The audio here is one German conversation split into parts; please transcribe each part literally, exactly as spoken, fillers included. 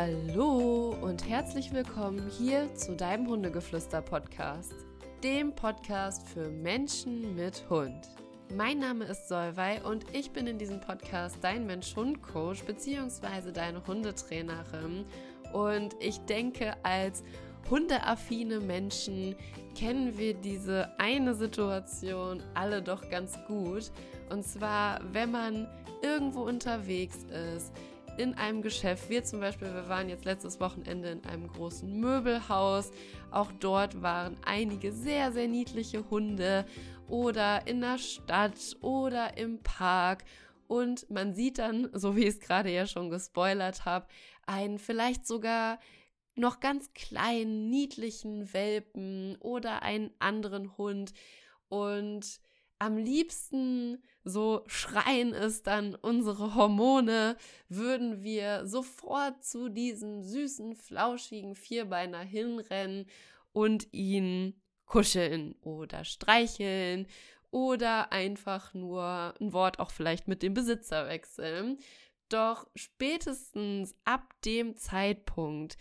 Hallo und herzlich willkommen hier zu deinem Hundegeflüster-Podcast, dem Podcast für Menschen mit Hund. Mein Name ist Solveig und ich bin in diesem Podcast dein Mensch-Hund-Coach bzw. deine Hundetrainerin. Und ich denke, als hundeaffine Menschen kennen wir diese eine Situation alle doch ganz gut. Und zwar, wenn man irgendwo unterwegs ist, in einem Geschäft. Wir zum Beispiel, wir waren jetzt letztes Wochenende in einem großen Möbelhaus. Auch dort waren einige sehr, sehr niedliche Hunde oder in der Stadt oder im Park. Und man sieht dann, so wie ich es gerade ja schon gespoilert habe, einen vielleicht sogar noch ganz kleinen, niedlichen Welpen oder einen anderen Hund. Und am liebsten, so schreien es dann unsere Hormone, würden wir sofort zu diesem süßen, flauschigen Vierbeiner hinrennen und ihn kuscheln oder streicheln oder einfach nur ein Wort auch vielleicht mit dem Besitzer wechseln. Doch spätestens ab dem Zeitpunkt,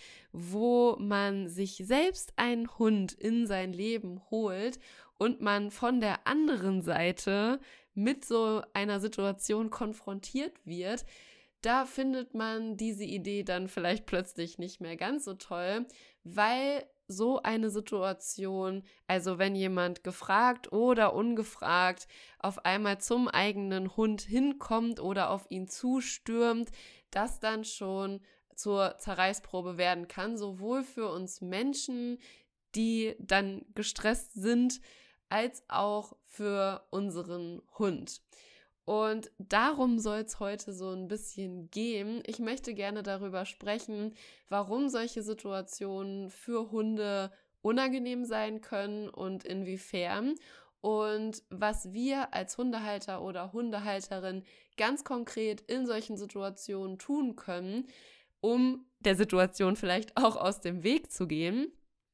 wo man sich selbst einen Hund in sein Leben holt und man von der anderen Seite mit so einer Situation konfrontiert wird, da findet man diese Idee dann vielleicht plötzlich nicht mehr ganz so toll, weil so eine Situation, also wenn jemand gefragt oder ungefragt auf einmal zum eigenen Hund hinkommt oder auf ihn zustürmt, das dann schon zur Zerreißprobe werden kann, sowohl für uns Menschen, die dann gestresst sind, als auch für unseren Hund. Und darum soll es heute so ein bisschen gehen. Ich möchte gerne darüber sprechen, warum solche Situationen für Hunde unangenehm sein können und inwiefern. Und was wir als Hundehalter oder Hundehalterin ganz konkret in solchen Situationen tun können, um der Situation vielleicht auch aus dem Weg zu gehen,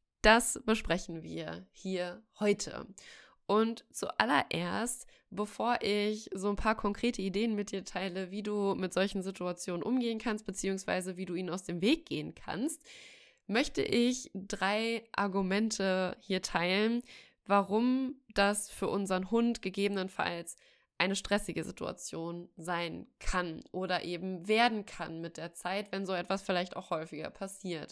das besprechen wir hier heute. Und zuallererst, bevor ich so ein paar konkrete Ideen mit dir teile, wie du mit solchen Situationen umgehen kannst, beziehungsweise wie du ihnen aus dem Weg gehen kannst, möchte ich drei Argumente hier teilen, warum das für unseren Hund gegebenenfalls eine stressige Situation sein kann oder eben werden kann mit der Zeit, wenn so etwas vielleicht auch häufiger passiert.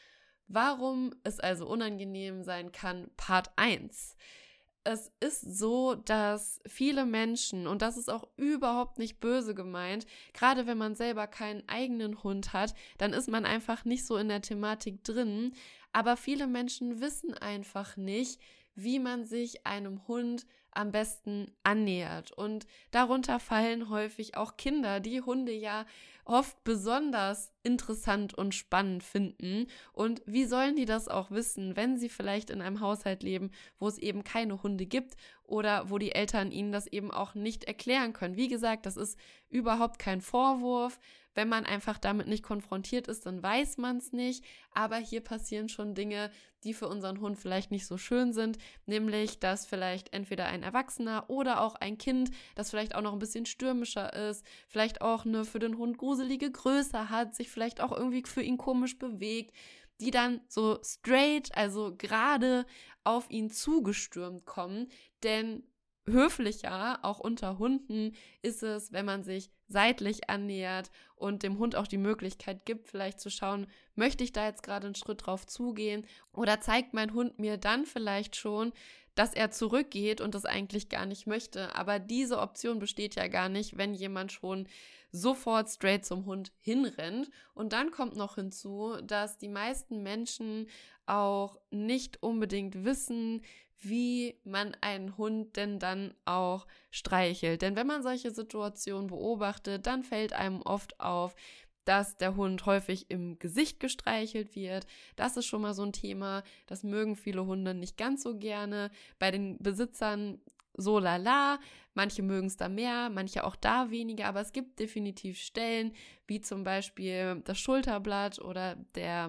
Warum es also unangenehm sein kann, Part eins. Es ist so, dass viele Menschen, und das ist auch überhaupt nicht böse gemeint, gerade wenn man selber keinen eigenen Hund hat, dann ist man einfach nicht so in der Thematik drin, aber viele Menschen wissen einfach nicht, wie man sich einem Hund am besten annähert. Und darunter fallen häufig auch Kinder, die Hunde ja oft besonders interessant und spannend finden. Und wie sollen die das auch wissen, wenn sie vielleicht in einem Haushalt leben, wo es eben keine Hunde gibt oder wo die Eltern ihnen das eben auch nicht erklären können? Wie gesagt, das ist überhaupt kein Vorwurf. Wenn man einfach damit nicht konfrontiert ist, dann weiß man es nicht. Aber hier passieren schon Dinge, die für unseren Hund vielleicht nicht so schön sind. Nämlich, dass vielleicht entweder ein Erwachsener oder auch ein Kind, das vielleicht auch noch ein bisschen stürmischer ist, vielleicht auch eine für den Hund gruselige Größe hat, sich vielleicht auch irgendwie für ihn komisch bewegt, die dann so straight, also gerade auf ihn zugestürmt kommen. Denn höflicher, auch unter Hunden, ist es, wenn man sich seitlich annähert und dem Hund auch die Möglichkeit gibt, vielleicht zu schauen, möchte ich da jetzt gerade einen Schritt drauf zugehen oder zeigt mein Hund mir dann vielleicht schon, dass er zurückgeht und das eigentlich gar nicht möchte. Aber diese Option besteht ja gar nicht, wenn jemand schon sofort straight zum Hund hinrennt. Und dann kommt noch hinzu, dass die meisten Menschen auch nicht unbedingt wissen, wie man einen Hund denn dann auch streichelt. Denn wenn man solche Situationen beobachtet, dann fällt einem oft auf, dass der Hund häufig im Gesicht gestreichelt wird. Das ist schon mal so ein Thema, das mögen viele Hunde nicht ganz so gerne. Bei den Besitzern so lala, manche mögen es da mehr, manche auch da weniger, aber es gibt definitiv Stellen, wie zum Beispiel das Schulterblatt oder der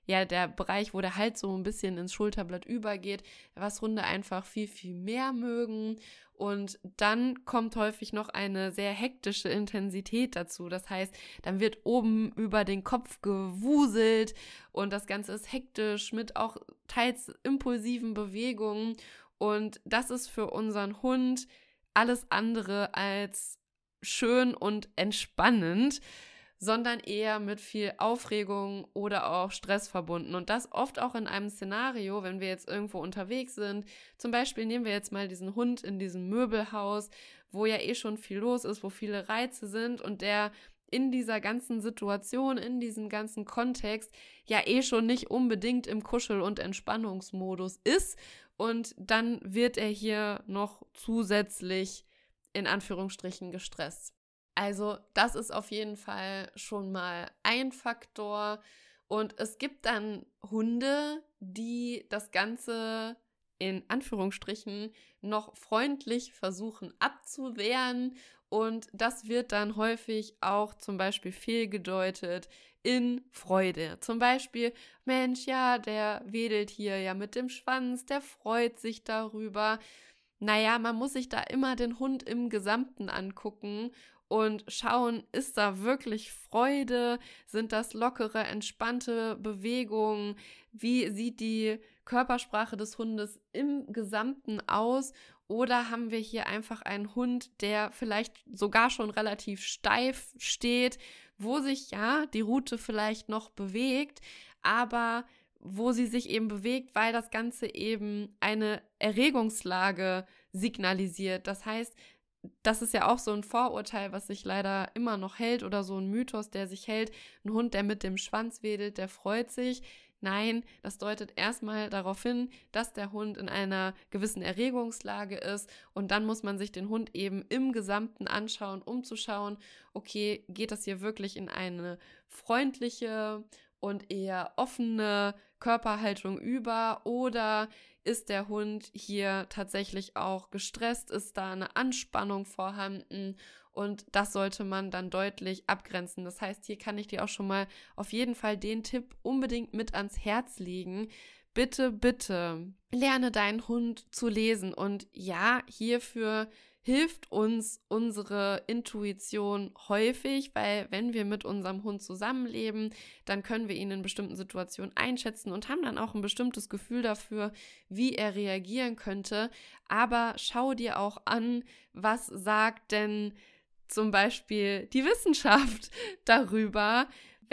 ja der Bereich, wo der Hals so ein bisschen ins Schulterblatt übergeht, was Hunde einfach viel, viel mehr mögen. Und dann kommt häufig noch eine sehr hektische Intensität dazu. Das heißt, dann wird oben über den Kopf gewuselt und das Ganze ist hektisch mit auch teils impulsiven Bewegungen. Und das ist für unseren Hund alles andere als schön und entspannend, sondern eher mit viel Aufregung oder auch Stress verbunden. Und das oft auch in einem Szenario, wenn wir jetzt irgendwo unterwegs sind. Zum Beispiel nehmen wir jetzt mal diesen Hund in diesem Möbelhaus, wo ja eh schon viel los ist, wo viele Reize sind und der in dieser ganzen Situation, in diesem ganzen Kontext ja eh schon nicht unbedingt im Kuschel- und Entspannungsmodus ist. Und dann wird er hier noch zusätzlich in Anführungsstrichen gestresst. Also das ist auf jeden Fall schon mal ein Faktor. Und es gibt dann Hunde, die das Ganze in Anführungsstrichen noch freundlich versuchen abzuwehren. Und das wird dann häufig auch zum Beispiel fehlgedeutet in Freude. Zum Beispiel, Mensch, ja, der wedelt hier ja mit dem Schwanz, der freut sich darüber. Naja, man muss sich da immer den Hund im Gesamten angucken und schauen, ist da wirklich Freude? Sind das lockere, entspannte Bewegungen? Wie sieht die Körpersprache des Hundes im Gesamten aus? Oder haben wir hier einfach einen Hund, der vielleicht sogar schon relativ steif steht, wo sich ja die Rute vielleicht noch bewegt, aber wo sie sich eben bewegt, weil das Ganze eben eine Erregungslage signalisiert. Das heißt, das ist ja auch so ein Vorurteil, was sich leider immer noch hält oder so ein Mythos, der sich hält. Ein Hund, der mit dem Schwanz wedelt, der freut sich. Nein, das deutet erstmal darauf hin, dass der Hund in einer gewissen Erregungslage ist und dann muss man sich den Hund eben im Gesamten anschauen, um zu schauen, okay, geht das hier wirklich in eine freundliche und eher offene Körperhaltung über oder ist der Hund hier tatsächlich auch gestresst, ist da eine Anspannung vorhanden und das sollte man dann deutlich abgrenzen. Das heißt, hier kann ich dir auch schon mal auf jeden Fall den Tipp unbedingt mit ans Herz legen. Bitte, bitte lerne deinen Hund zu lesen und ja, hierfür hilft uns unsere Intuition häufig, weil wenn wir mit unserem Hund zusammenleben, dann können wir ihn in bestimmten Situationen einschätzen und haben dann auch ein bestimmtes Gefühl dafür, wie er reagieren könnte. Aber schau dir auch an, was sagt denn zum Beispiel die Wissenschaft darüber,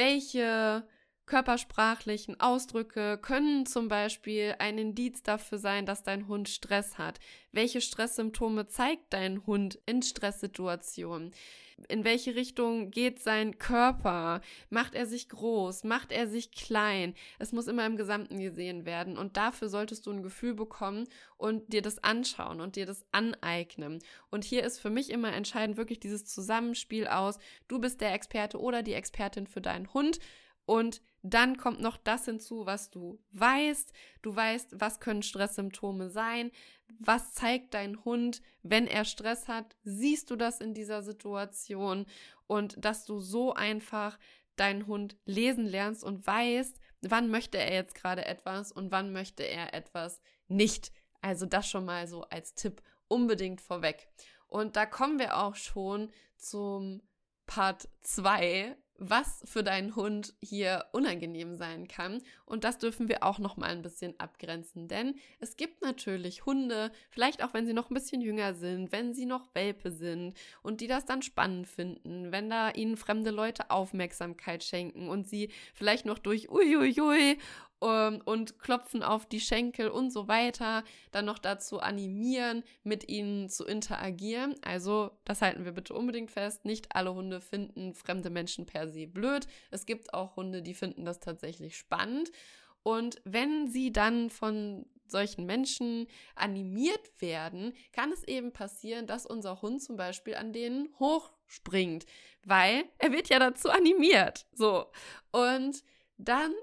welche körpersprachlichen Ausdrücke können zum Beispiel ein Indiz dafür sein, dass dein Hund Stress hat. Welche Stresssymptome zeigt dein Hund in Stresssituationen? In welche Richtung geht sein Körper? Macht er sich groß? Macht er sich klein? Es muss immer im Gesamten gesehen werden und dafür solltest du ein Gefühl bekommen und dir das anschauen und dir das aneignen. Und hier ist für mich immer entscheidend wirklich dieses Zusammenspiel aus, du bist der Experte oder die Expertin für deinen Hund und dann kommt noch das hinzu, was du weißt. Du weißt, was können Stresssymptome sein? Was zeigt dein Hund, wenn er Stress hat? Siehst du das in dieser Situation? Und dass du so einfach deinen Hund lesen lernst und weißt, wann möchte er jetzt gerade etwas und wann möchte er etwas nicht. Also das schon mal so als Tipp unbedingt vorweg. Und da kommen wir auch schon zum Part zwei, was für deinen Hund hier unangenehm sein kann. Und das dürfen wir auch noch mal ein bisschen abgrenzen, denn es gibt natürlich Hunde, vielleicht auch wenn sie noch ein bisschen jünger sind, wenn sie noch Welpe sind und die das dann spannend finden, wenn da ihnen fremde Leute Aufmerksamkeit schenken und sie vielleicht noch durch Uiuiui um, und klopfen auf die Schenkel und so weiter, dann noch dazu animieren, mit ihnen zu interagieren. Also das halten wir bitte unbedingt fest. Nicht alle Hunde finden fremde Menschen per se blöd. Es gibt auch Hunde, die finden das tatsächlich spannend. Und wenn sie dann von solchen Menschen animiert werden, kann es eben passieren, dass unser Hund zum Beispiel an denen hochspringt, weil er wird ja dazu animiert. So. Und dann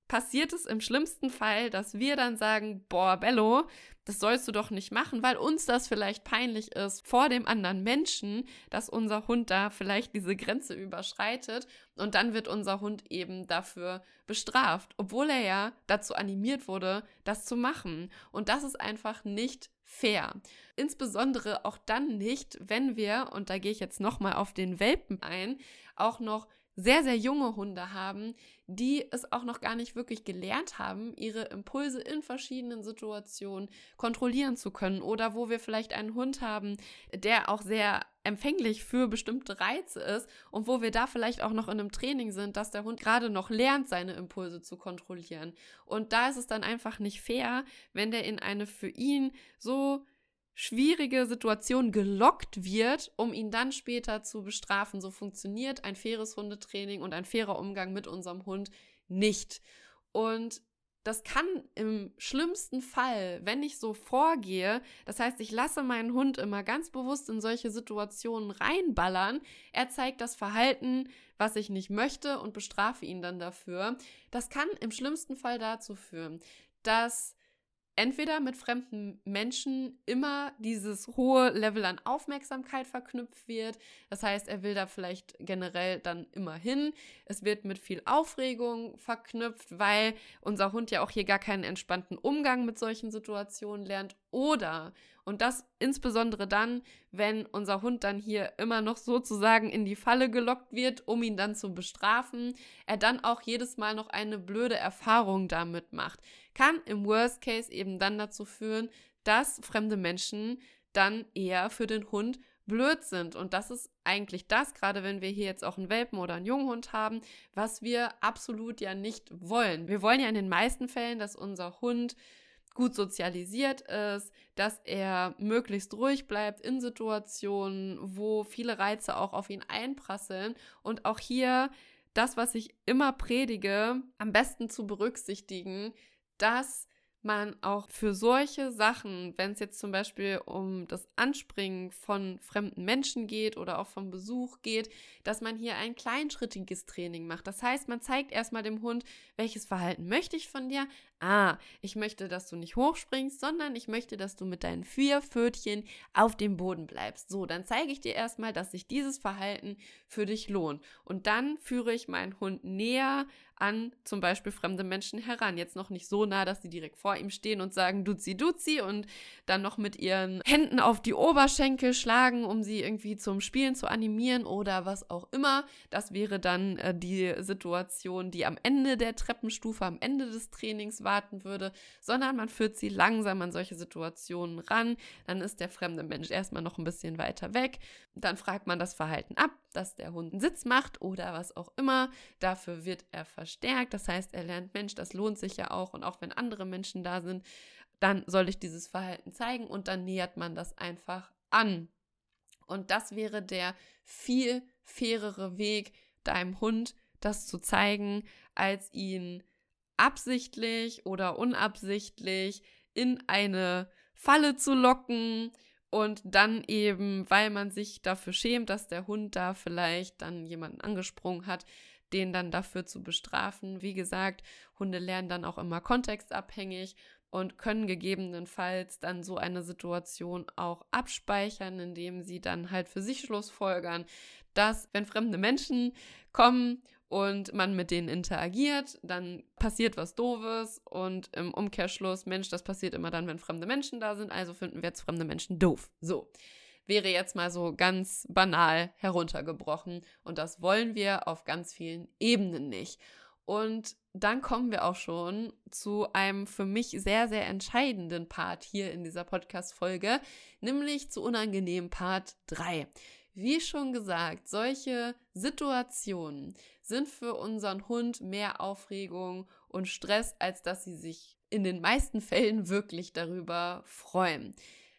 passiert es im schlimmsten Fall, dass wir dann sagen, boah, Bello, das sollst du doch nicht machen, weil uns das vielleicht peinlich ist vor dem anderen Menschen, dass unser Hund da vielleicht diese Grenze überschreitet und dann wird unser Hund eben dafür bestraft, obwohl er ja dazu animiert wurde, das zu machen. Und das ist einfach nicht fair. Insbesondere auch dann nicht, wenn wir, und da gehe ich jetzt nochmal auf den Welpen ein, auch noch sehr, sehr junge Hunde haben, die es auch noch gar nicht wirklich gelernt haben, ihre Impulse in verschiedenen Situationen kontrollieren zu können. Oder wo wir vielleicht einen Hund haben, der auch sehr empfänglich für bestimmte Reize ist und wo wir da vielleicht auch noch in einem Training sind, dass der Hund gerade noch lernt, seine Impulse zu kontrollieren. Und da ist es dann einfach nicht fair, wenn der in eine für ihn so schwierige Situation gelockt wird, um ihn dann später zu bestrafen. So funktioniert ein faires Hundetraining und ein fairer Umgang mit unserem Hund nicht. Und das kann im schlimmsten Fall, wenn ich so vorgehe, das heißt, ich lasse meinen Hund immer ganz bewusst in solche Situationen reinballern, er zeigt das Verhalten, was ich nicht möchte und bestrafe ihn dann dafür. Das kann im schlimmsten Fall dazu führen, dass entweder mit fremden Menschen immer dieses hohe Level an Aufmerksamkeit verknüpft wird. Das heißt, er will da vielleicht generell dann immer hin. Es wird mit viel Aufregung verknüpft, weil unser Hund ja auch hier gar keinen entspannten Umgang mit solchen Situationen lernt. Oder, und das insbesondere dann, wenn unser Hund dann hier immer noch sozusagen in die Falle gelockt wird, um ihn dann zu bestrafen, er dann auch jedes Mal noch eine blöde Erfahrung damit macht. Kann im Worst Case eben dann dazu führen, dass fremde Menschen dann eher für den Hund blöd sind. Und das ist eigentlich das, gerade wenn wir hier jetzt auch einen Welpen oder einen Junghund haben, was wir absolut ja nicht wollen. Wir wollen ja in den meisten Fällen, dass unser Hund gut sozialisiert ist, dass er möglichst ruhig bleibt in Situationen, wo viele Reize auch auf ihn einprasseln. Und auch hier das, was ich immer predige, am besten zu berücksichtigen, dass man auch für solche Sachen, wenn es jetzt zum Beispiel um das Anspringen von fremden Menschen geht oder auch vom Besuch geht, dass man hier ein kleinschrittiges Training macht. Das heißt, man zeigt erstmal dem Hund, welches Verhalten möchte ich von dir? Ah, ich möchte, dass du nicht hochspringst, sondern ich möchte, dass du mit deinen vier Pfötchen auf dem Boden bleibst. So, dann zeige ich dir erstmal, dass sich dieses Verhalten für dich lohnt. Und dann führe ich meinen Hund näher an zum Beispiel fremde Menschen heran. Jetzt noch nicht so nah, dass sie direkt vor ihm stehen und sagen Duzi Duzi und dann noch mit ihren Händen auf die Oberschenkel schlagen, um sie irgendwie zum Spielen zu animieren oder was auch immer. Das wäre dann äh, die Situation, die am Ende der Treppenstufe, am Ende des Trainings warten würde, sondern man führt sie langsam an solche Situationen ran. Dann ist der fremde Mensch erstmal noch ein bisschen weiter weg. Dann fragt man das Verhalten ab, dass der Hund einen Sitz macht oder was auch immer. Dafür wird er verstärkt. Das heißt, er lernt, Mensch, das lohnt sich ja auch. Und auch wenn andere Menschen da sind, dann soll ich dieses Verhalten zeigen und dann nähert man das einfach an. Und das wäre der viel fairere Weg, deinem Hund das zu zeigen, als ihn absichtlich oder unabsichtlich in eine Falle zu locken und dann eben, weil man sich dafür schämt, dass der Hund da vielleicht dann jemanden angesprungen hat, den dann dafür zu bestrafen. Wie gesagt, Hunde lernen dann auch immer kontextabhängig und können gegebenenfalls dann so eine Situation auch abspeichern, indem sie dann halt für sich schlussfolgern, dass wenn fremde Menschen kommen und man mit denen interagiert, dann passiert was Doofes und im Umkehrschluss, Mensch, das passiert immer dann, wenn fremde Menschen da sind, also finden wir jetzt fremde Menschen doof. So, wäre jetzt mal so ganz banal heruntergebrochen und das wollen wir auf ganz vielen Ebenen nicht. Und dann kommen wir auch schon zu einem für mich sehr, sehr entscheidenden Part hier in dieser Podcast-Folge, nämlich zu unangenehmen Part drei. Wie schon gesagt, solche Situationen sind für unseren Hund mehr Aufregung und Stress, als dass sie sich in den meisten Fällen wirklich darüber freuen.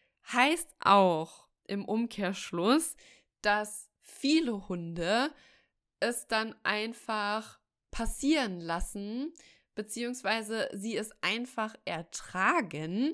Heißt auch im Umkehrschluss, dass viele Hunde es dann einfach passieren lassen, beziehungsweise sie es einfach ertragen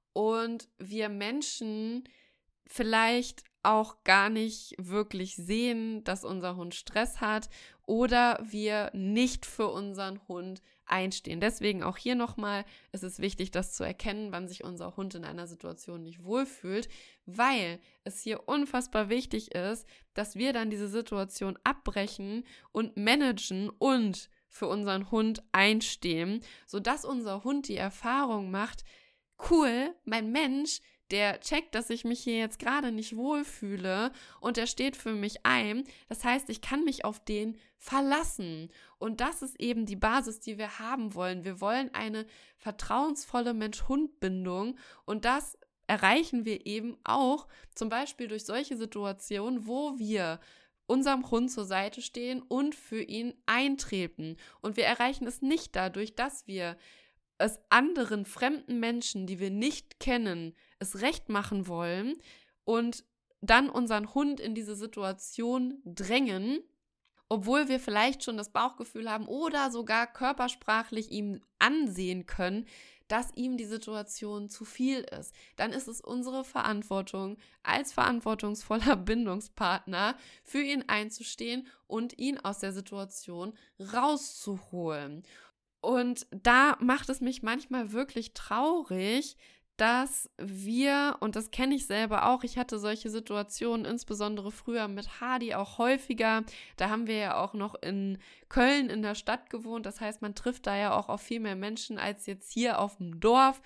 und wir Menschen vielleicht auch gar nicht wirklich sehen, dass unser Hund Stress hat oder wir nicht für unseren Hund einstehen. Deswegen auch hier nochmal, es ist wichtig, das zu erkennen, wann sich unser Hund in einer Situation nicht wohlfühlt, weil es hier unfassbar wichtig ist, dass wir dann diese Situation abbrechen und managen und für unseren Hund einstehen, sodass unser Hund die Erfahrung macht, cool, mein Mensch, der checkt, dass ich mich hier jetzt gerade nicht wohlfühle und der steht für mich ein. Das heißt, ich kann mich auf den verlassen. Und das ist eben die Basis, die wir haben wollen. Wir wollen eine vertrauensvolle Mensch-Hund-Bindung und das erreichen wir eben auch zum Beispiel durch solche Situationen, wo wir unserem Hund zur Seite stehen und für ihn eintreten. Und wir erreichen es nicht dadurch, dass wir es anderen fremden Menschen, die wir nicht kennen, es recht machen wollen und dann unseren Hund in diese Situation drängen, obwohl wir vielleicht schon das Bauchgefühl haben oder sogar körpersprachlich ihm ansehen können, dass ihm die Situation zu viel ist. Dann ist es unsere Verantwortung, als verantwortungsvoller Bindungspartner für ihn einzustehen und ihn aus der Situation rauszuholen. Und da macht es mich manchmal wirklich traurig, dass wir, und das kenne ich selber auch, ich hatte solche Situationen, insbesondere früher mit Hardy auch häufiger, da haben wir ja auch noch in Köln in der Stadt gewohnt, das heißt, man trifft da ja auch auf viel mehr Menschen als jetzt hier auf dem Dorf.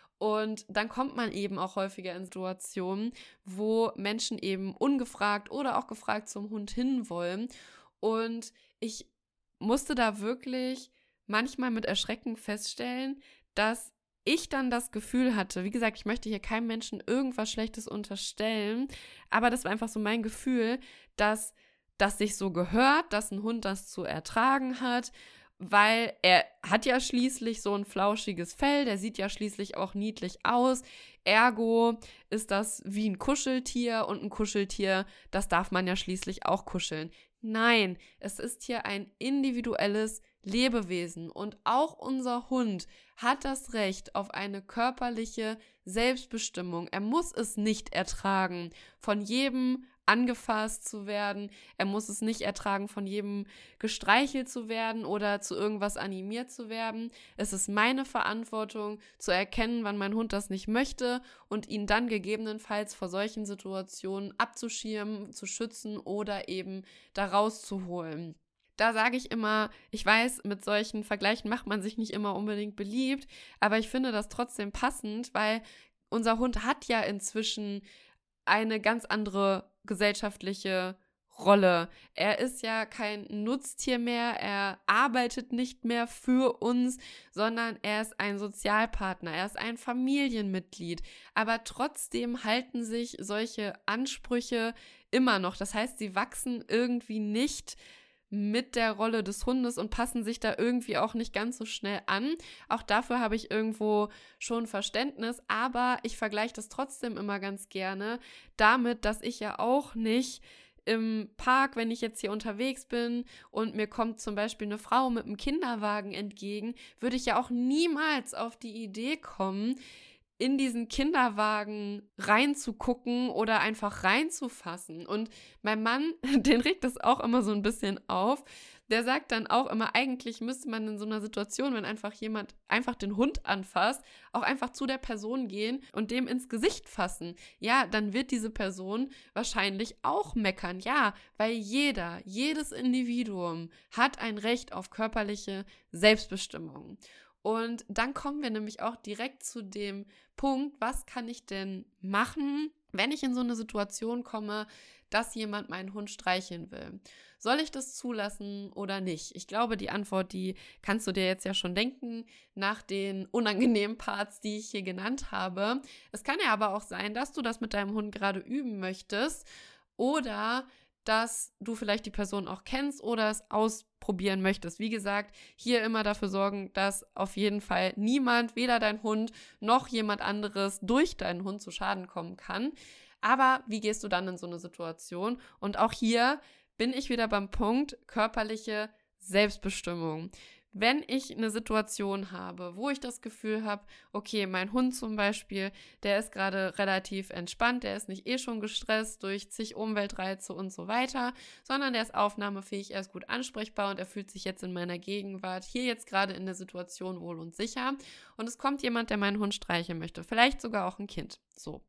Und dann kommt man eben auch häufiger in Situationen, wo Menschen eben ungefragt oder auch gefragt zum Hund hinwollen. Und ich musste da wirklich manchmal mit Erschrecken feststellen, dass ich dann das Gefühl hatte, wie gesagt, ich möchte hier keinem Menschen irgendwas Schlechtes unterstellen, aber das war einfach so mein Gefühl, dass das sich so gehört, dass ein Hund das zu ertragen hat, weil er hat ja schließlich so ein flauschiges Fell, der sieht ja schließlich auch niedlich aus, ergo ist das wie ein Kuscheltier und ein Kuscheltier, das darf man ja schließlich auch kuscheln. Nein, es ist hier ein individuelles Lebewesen und auch unser Hund hat das Recht auf eine körperliche Selbstbestimmung. Er muss es nicht ertragen, von jedem angefasst zu werden. Er muss es nicht ertragen, von jedem gestreichelt zu werden oder zu irgendwas animiert zu werden. Es ist meine Verantwortung, zu erkennen, wann mein Hund das nicht möchte und ihn dann gegebenenfalls vor solchen Situationen abzuschirmen, zu schützen oder eben da rauszuholen. Da sage ich immer, ich weiß, mit solchen Vergleichen macht man sich nicht immer unbedingt beliebt, aber ich finde das trotzdem passend, weil unser Hund hat ja inzwischen eine ganz andere gesellschaftliche Rolle. Er ist ja kein Nutztier mehr, er arbeitet nicht mehr für uns, sondern er ist ein Sozialpartner, er ist ein Familienmitglied. Aber trotzdem halten sich solche Ansprüche immer noch. Das heißt, sie wachsen irgendwie nicht mit der Rolle des Hundes und passen sich da irgendwie auch nicht ganz so schnell an. Auch dafür habe ich irgendwo schon Verständnis, aber ich vergleiche das trotzdem immer ganz gerne damit, dass ich ja auch nicht im Park, wenn ich jetzt hier unterwegs bin und mir kommt zum Beispiel eine Frau mit einem Kinderwagen entgegen, würde ich ja auch niemals auf die Idee kommen, in diesen Kinderwagen reinzugucken oder einfach reinzufassen. Und mein Mann, den regt das auch immer so ein bisschen auf. Der sagt dann auch immer, eigentlich müsste man in so einer Situation, wenn einfach jemand einfach den Hund anfasst, auch einfach zu der Person gehen und dem ins Gesicht fassen. Ja, dann wird diese Person wahrscheinlich auch meckern. Ja, weil jeder, jedes Individuum hat ein Recht auf körperliche Selbstbestimmung. Und dann kommen wir nämlich auch direkt zu dem Punkt, was kann ich denn machen, wenn ich in so eine Situation komme, dass jemand meinen Hund streicheln will? Soll ich das zulassen oder nicht? Ich glaube, die Antwort, die kannst du dir jetzt ja schon denken, nach den unangenehmen Parts, die ich hier genannt habe. Es kann ja aber auch sein, dass du das mit deinem Hund gerade üben möchtest oder dass du vielleicht die Person auch kennst oder es ausprobieren möchtest. Wie gesagt, hier immer dafür sorgen, dass auf jeden Fall niemand, weder dein Hund noch jemand anderes durch deinen Hund zu Schaden kommen kann. Aber wie gehst du dann in so eine Situation? Und auch hier bin ich wieder beim Punkt körperliche Selbstbestimmung. wenn ich eine Situation habe, wo ich das Gefühl habe, okay, mein Hund zum Beispiel, der ist gerade relativ entspannt, der ist nicht eh schon gestresst durch zig Umweltreize und so weiter, sondern der ist aufnahmefähig, er ist gut ansprechbar und er fühlt sich jetzt in meiner Gegenwart hier jetzt gerade in der Situation wohl und sicher. Und es kommt jemand, der meinen Hund streicheln möchte, vielleicht sogar auch ein Kind. So.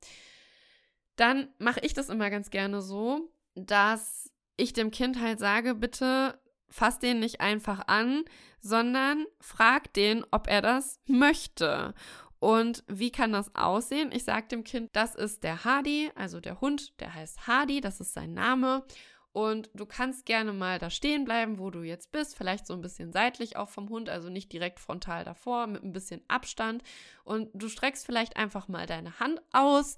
Dann mache ich das immer ganz gerne so, dass ich dem Kind halt sage, bitte fass den nicht einfach an, sondern frag den, ob er das möchte. Und wie kann das aussehen? Ich sage dem Kind, das ist der Hardy, also der Hund, der heißt Hardy, das ist sein Name. Und du kannst gerne mal da stehen bleiben, wo du jetzt bist, vielleicht so ein bisschen seitlich auch vom Hund, also nicht direkt frontal davor, mit ein bisschen Abstand. Und du streckst vielleicht einfach mal deine Hand aus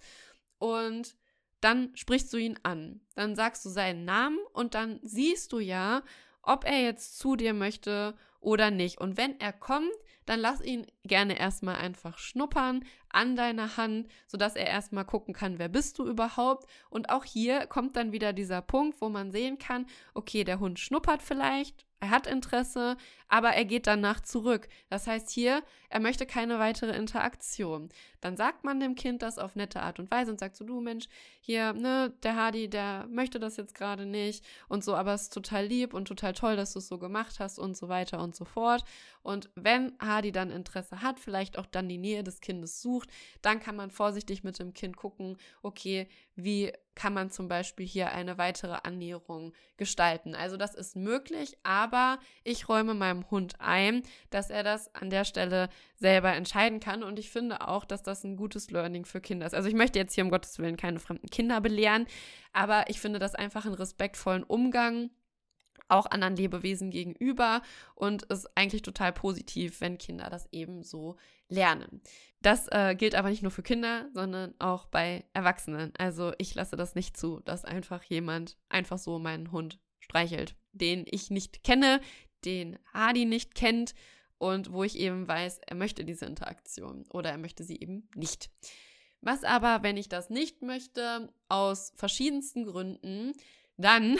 und dann sprichst du ihn an. Dann sagst du seinen Namen und dann siehst du ja, ob er jetzt zu dir möchte oder nicht. Und wenn er kommt, dann lass ihn gerne erstmal einfach schnuppern an deiner Hand, sodass er erstmal gucken kann, wer bist du überhaupt. Und auch hier kommt dann wieder dieser Punkt, wo man sehen kann, okay, der Hund schnuppert vielleicht, er hat Interesse, aber er geht danach zurück. Das heißt hier, er möchte keine weitere Interaktion. Dann sagt man dem Kind das auf nette Art und Weise und sagt so, du Mensch, hier, ne, der Hardy, der möchte das jetzt gerade nicht und so, aber es ist total lieb und total toll, dass du es so gemacht hast und so weiter und so fort. Und wenn Hardy dann Interesse hat, vielleicht auch dann die Nähe des Kindes sucht, dann kann man vorsichtig mit dem Kind gucken, okay, wie kann man zum Beispiel hier eine weitere Annäherung gestalten. Also das ist möglich, aber ich räume meinem Hund ein, dass er das an der Stelle selber entscheiden kann und ich finde auch, dass das ein gutes Learning für Kinder ist. Also ich möchte jetzt hier um Gottes Willen keine fremden Kinder belehren, aber ich finde das einfach einen respektvollen Umgang auch anderen Lebewesen gegenüber und ist eigentlich total positiv, wenn Kinder das eben so lernen. Das äh, gilt aber nicht nur für Kinder, sondern auch bei Erwachsenen. Also ich lasse das nicht zu, dass einfach jemand einfach so meinen Hund streichelt, den ich nicht kenne, den Hardy nicht kennt und wo ich eben weiß, er möchte diese Interaktion oder er möchte sie eben nicht. Was aber, wenn ich das nicht möchte, aus verschiedensten Gründen, dann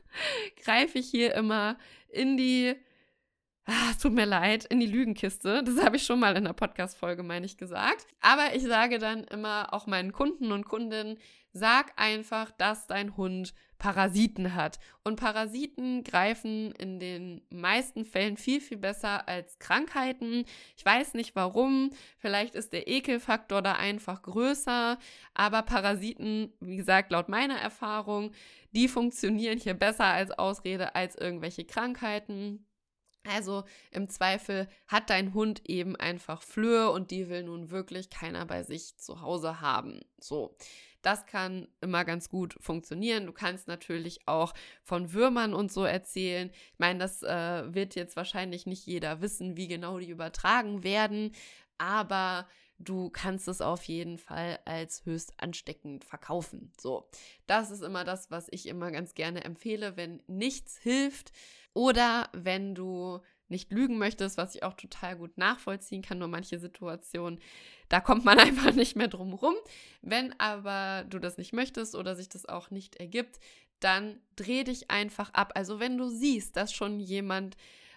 greife ich hier immer in die, ah, es tut mir leid, in die Lügenkiste. Das habe ich schon mal in der Podcast-Folge, meine ich, gesagt. Aber ich sage dann immer auch meinen Kunden und Kundinnen, sag einfach, dass dein Hund Parasiten hat. Und Parasiten greifen in den meisten Fällen viel, viel besser als Krankheiten. Ich weiß nicht warum, vielleicht ist der Ekelfaktor da einfach größer, aber Parasiten, wie gesagt, laut meiner Erfahrung, die funktionieren hier besser als Ausrede als irgendwelche Krankheiten. Also im Zweifel hat dein Hund eben einfach Flöhe und die will nun wirklich keiner bei sich zu Hause haben. So. Das kann immer ganz gut funktionieren. Du kannst natürlich auch von Würmern und so erzählen. Ich meine, das äh, wird jetzt wahrscheinlich nicht jeder wissen, wie genau die übertragen werden, aber du kannst es auf jeden Fall als höchst ansteckend verkaufen. So, das ist immer das, was ich immer ganz gerne empfehle, wenn nichts hilft oder wenn du nicht lügen möchtest, was ich auch total gut nachvollziehen kann, nur manche Situationen, da kommt man einfach nicht mehr drum rum. Wenn aber du das nicht möchtest oder sich das auch nicht ergibt, dann dreh dich einfach ab. Also wenn du siehst, dass schon jemand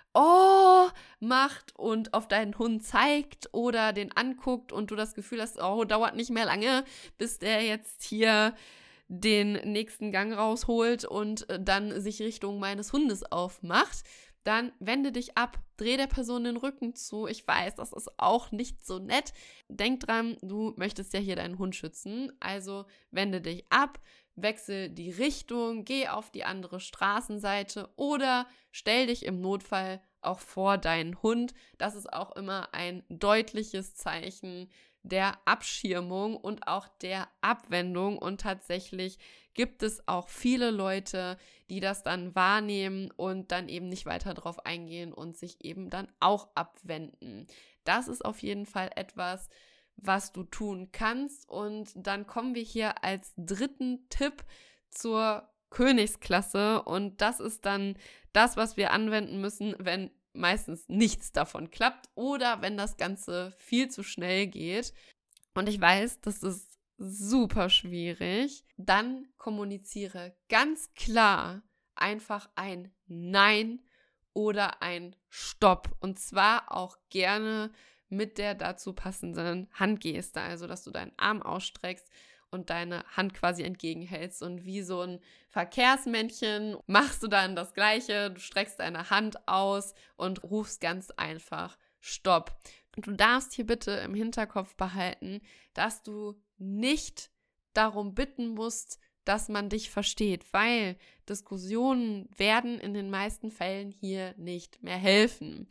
oh macht und auf deinen Hund zeigt oder den anguckt und du das Gefühl hast, oh, dauert nicht mehr lange, bis der jetzt hier den nächsten Gang rausholt und dann sich Richtung meines Hundes aufmacht, dann wende dich ab, dreh der Person den Rücken zu. Ich weiß, das ist auch nicht so nett. Denk dran, du möchtest ja hier deinen Hund schützen, also wende dich ab, wechsel die Richtung, geh auf die andere Straßenseite oder stell dich im Notfall auch vor deinen Hund. Das ist auch immer ein deutliches Zeichen der Abschirmung und auch der Abwendung. Und tatsächlich gibt es auch viele Leute, die das dann wahrnehmen und dann eben nicht weiter drauf eingehen und sich eben dann auch abwenden. Das ist auf jeden Fall etwas, was du tun kannst. Und dann kommen wir hier als dritten Tipp zur Königsklasse. Und das ist dann das, was wir anwenden müssen, wenn meistens nichts davon klappt oder wenn das Ganze viel zu schnell geht. Und ich weiß, das ist super schwierig. Dann kommuniziere ganz klar einfach ein Nein oder ein Stopp. Und zwar auch gerne mit der dazu passenden Handgeste, also dass du deinen Arm ausstreckst und deine Hand quasi entgegenhältst. Und wie so ein Verkehrsmännchen machst du dann das Gleiche. Du streckst deine Hand aus und rufst ganz einfach Stopp. Und du darfst hier bitte im Hinterkopf behalten, dass du nicht darum bitten musst, dass man dich versteht, weil Diskussionen werden in den meisten Fällen hier nicht mehr helfen.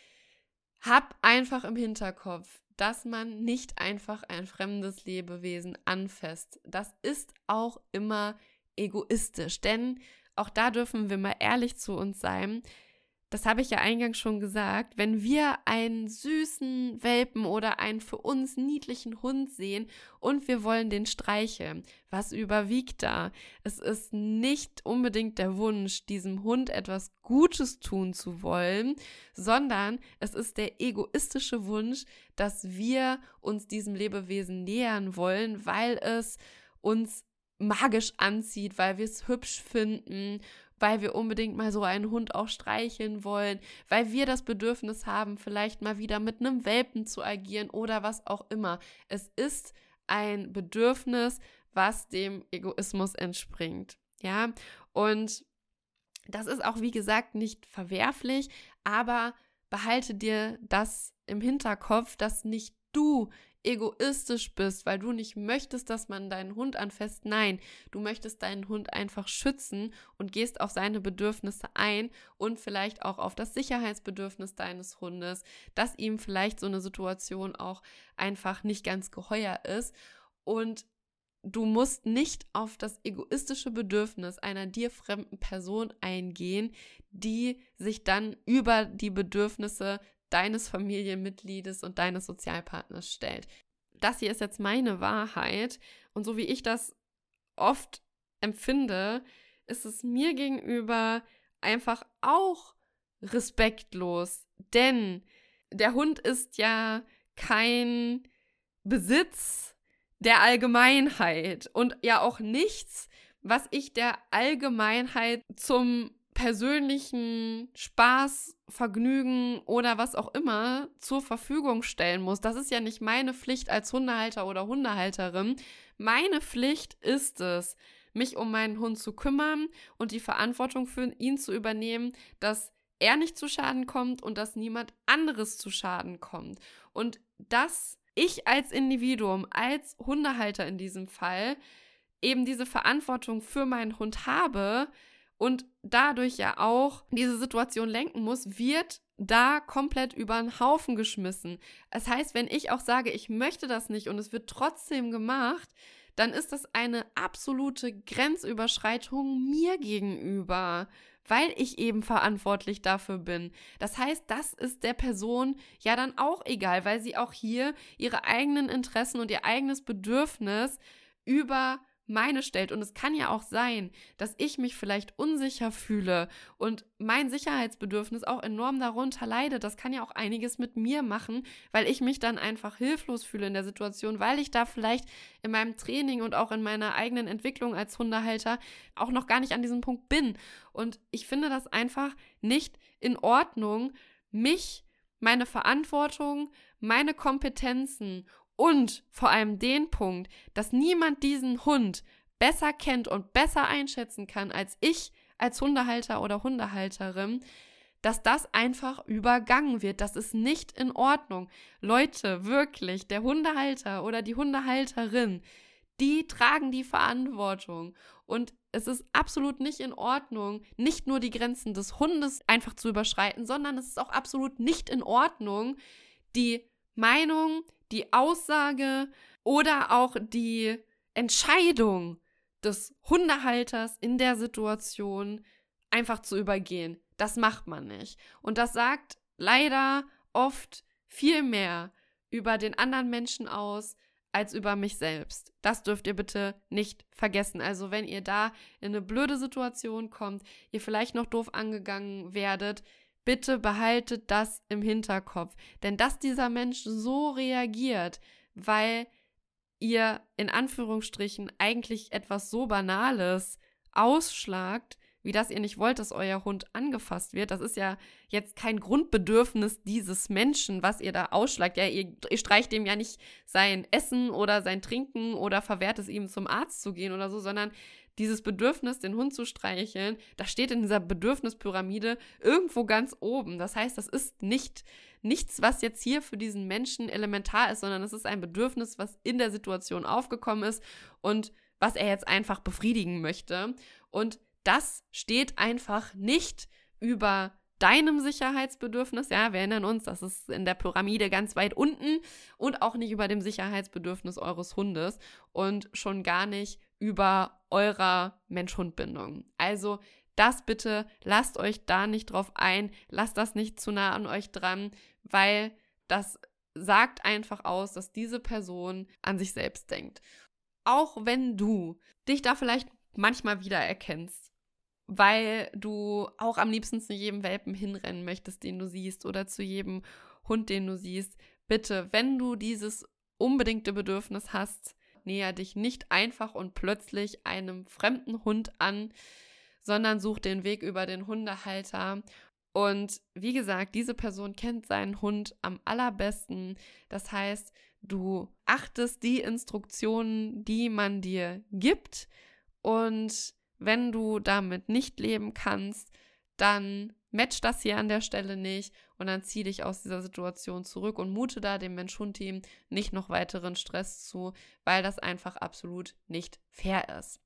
Hab einfach im Hinterkopf, dass man nicht einfach ein fremdes Lebewesen anfasst. Das ist auch immer egoistisch, denn auch da dürfen wir mal ehrlich zu uns sein. Das habe ich ja eingangs schon gesagt, wenn wir einen süßen Welpen oder einen für uns niedlichen Hund sehen und wir wollen den streicheln, was überwiegt da? Es ist nicht unbedingt der Wunsch, diesem Hund etwas Gutes tun zu wollen, sondern es ist der egoistische Wunsch, dass wir uns diesem Lebewesen nähern wollen, weil es uns magisch anzieht, weil wir es hübsch finden, weil wir unbedingt mal so einen Hund auch streicheln wollen, weil wir das Bedürfnis haben, vielleicht mal wieder mit einem Welpen zu agieren oder was auch immer. Es ist ein Bedürfnis, was dem Egoismus entspringt, ja, und das ist auch, wie gesagt, nicht verwerflich, aber behalte dir das im Hinterkopf, dass nicht du egoistisch bist, weil du nicht möchtest, dass man deinen Hund anfasst. Nein, du möchtest deinen Hund einfach schützen und gehst auf seine Bedürfnisse ein und vielleicht auch auf das Sicherheitsbedürfnis deines Hundes, dass ihm vielleicht so eine Situation auch einfach nicht ganz geheuer ist. Und du musst nicht auf das egoistische Bedürfnis einer dir fremden Person eingehen, die sich dann über die Bedürfnisse deines Familienmitgliedes und deines Sozialpartners stellt. Das hier ist jetzt meine Wahrheit und so wie ich das oft empfinde, ist es mir gegenüber einfach auch respektlos, denn der Hund ist ja kein Besitz der Allgemeinheit und ja auch nichts, was ich der Allgemeinheit zum persönlichen Spaß, Vergnügen oder was auch immer zur Verfügung stellen muss. Das ist ja nicht meine Pflicht als Hundehalter oder Hundehalterin. Meine Pflicht ist es, mich um meinen Hund zu kümmern und die Verantwortung für ihn zu übernehmen, dass er nicht zu Schaden kommt und dass niemand anderes zu Schaden kommt. Und dass ich als Individuum, als Hundehalter in diesem Fall, eben diese Verantwortung für meinen Hund habe und dadurch ja auch diese Situation lenken muss, wird da komplett über den Haufen geschmissen. Das heißt, wenn ich auch sage, ich möchte das nicht und es wird trotzdem gemacht, dann ist das eine absolute Grenzüberschreitung mir gegenüber, weil ich eben verantwortlich dafür bin. Das heißt, das ist der Person ja dann auch egal, weil sie auch hier ihre eigenen Interessen und ihr eigenes Bedürfnis über meine stellt. Und es kann ja auch sein, dass ich mich vielleicht unsicher fühle und mein Sicherheitsbedürfnis auch enorm darunter leidet. Das kann ja auch einiges mit mir machen, weil ich mich dann einfach hilflos fühle in der Situation, weil ich da vielleicht in meinem Training und auch in meiner eigenen Entwicklung als Hundehalter auch noch gar nicht an diesem Punkt bin. Und ich finde das einfach nicht in Ordnung, mich, meine Verantwortung, meine Kompetenzen und vor allem den Punkt, dass niemand diesen Hund besser kennt und besser einschätzen kann als ich als Hundehalter oder Hundehalterin, dass das einfach übergangen wird. Das ist nicht in Ordnung. Leute, wirklich, der Hundehalter oder die Hundehalterin, die tragen die Verantwortung. Und es ist absolut nicht in Ordnung, nicht nur die Grenzen des Hundes einfach zu überschreiten, sondern es ist auch absolut nicht in Ordnung, die Meinung, die Aussage oder auch die Entscheidung des Hundehalters in der Situation einfach zu übergehen. Das macht man nicht. Und das sagt leider oft viel mehr über den anderen Menschen aus, als über mich selbst. Das dürft ihr bitte nicht vergessen. Also wenn ihr da in eine blöde Situation kommt, ihr vielleicht noch doof angegangen werdet, bitte behaltet das im Hinterkopf. Denn dass dieser Mensch so reagiert, weil ihr in Anführungsstrichen eigentlich etwas so Banales ausschlagt, wie dass ihr nicht wollt, dass euer Hund angefasst wird. Das ist ja jetzt kein Grundbedürfnis dieses Menschen, was ihr da ausschlagt. Ja, ihr, ihr streicht dem ja nicht sein Essen oder sein Trinken oder verwehrt es ihm, zum Arzt zu gehen oder so, sondern dieses Bedürfnis, den Hund zu streicheln, das steht in dieser Bedürfnispyramide irgendwo ganz oben. Das heißt, das ist nicht nichts, was jetzt hier für diesen Menschen elementar ist, sondern es ist ein Bedürfnis, was in der Situation aufgekommen ist und was er jetzt einfach befriedigen möchte. Und das steht einfach nicht über deinem Sicherheitsbedürfnis. Ja, wir erinnern uns, das ist in der Pyramide ganz weit unten und auch nicht über dem Sicherheitsbedürfnis eures Hundes und schon gar nicht über eurer Mensch-Hund-Bindung. Also das bitte, lasst euch da nicht drauf ein, lasst das nicht zu nah an euch dran, weil das sagt einfach aus, dass diese Person an sich selbst denkt. Auch wenn du dich da vielleicht manchmal wiedererkennst, weil du auch am liebsten zu jedem Welpen hinrennen möchtest, den du siehst, oder zu jedem Hund, den du siehst. Bitte, wenn du dieses unbedingte Bedürfnis hast, näher dich nicht einfach und plötzlich einem fremden Hund an, sondern such den Weg über den Hundehalter. Und wie gesagt, diese Person kennt seinen Hund am allerbesten. Das heißt, du achtest die Instruktionen, die man dir gibt, und wenn du damit nicht leben kannst, dann match das hier an der Stelle nicht und dann zieh dich aus dieser Situation zurück und mute da dem Mensch-Hund-Team nicht noch weiteren Stress zu, weil das einfach absolut nicht fair ist.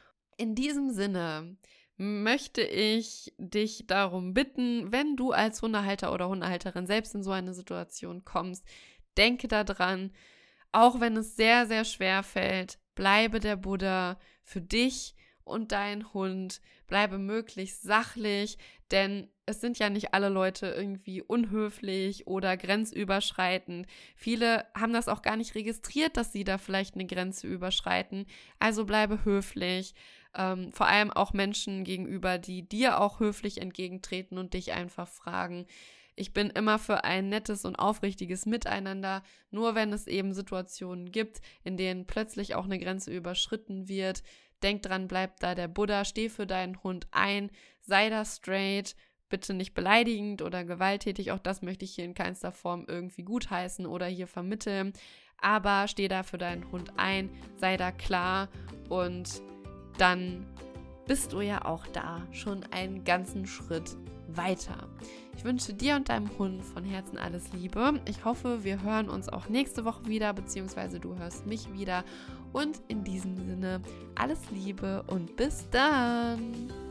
In diesem Sinne möchte ich dich darum bitten, wenn du als Hundehalter oder Hundehalterin selbst in so eine Situation kommst, denke daran, auch wenn es sehr, sehr schwer fällt, bleibe der Buddha für dich und dein Hund, bleibe möglichst sachlich, denn es sind ja nicht alle Leute irgendwie unhöflich oder grenzüberschreitend. Viele haben das auch gar nicht registriert, dass sie da vielleicht eine Grenze überschreiten. Also bleibe höflich, ähm, vor allem auch Menschen gegenüber, die dir auch höflich entgegentreten und dich einfach fragen. Ich bin immer für ein nettes und aufrichtiges Miteinander, nur wenn es eben Situationen gibt, in denen plötzlich auch eine Grenze überschritten wird. Denk dran, bleib da der Buddha, steh für deinen Hund ein, sei da straight, bitte nicht beleidigend oder gewalttätig, auch das möchte ich hier in keinster Form irgendwie gutheißen oder hier vermitteln, aber steh da für deinen Hund ein, sei da klar und dann bist du ja auch da schon einen ganzen Schritt weiter. Ich wünsche dir und deinem Hund von Herzen alles Liebe. Ich hoffe, wir hören uns auch nächste Woche wieder, beziehungsweise du hörst mich wieder. Und in diesem Sinne alles Liebe und bis dann!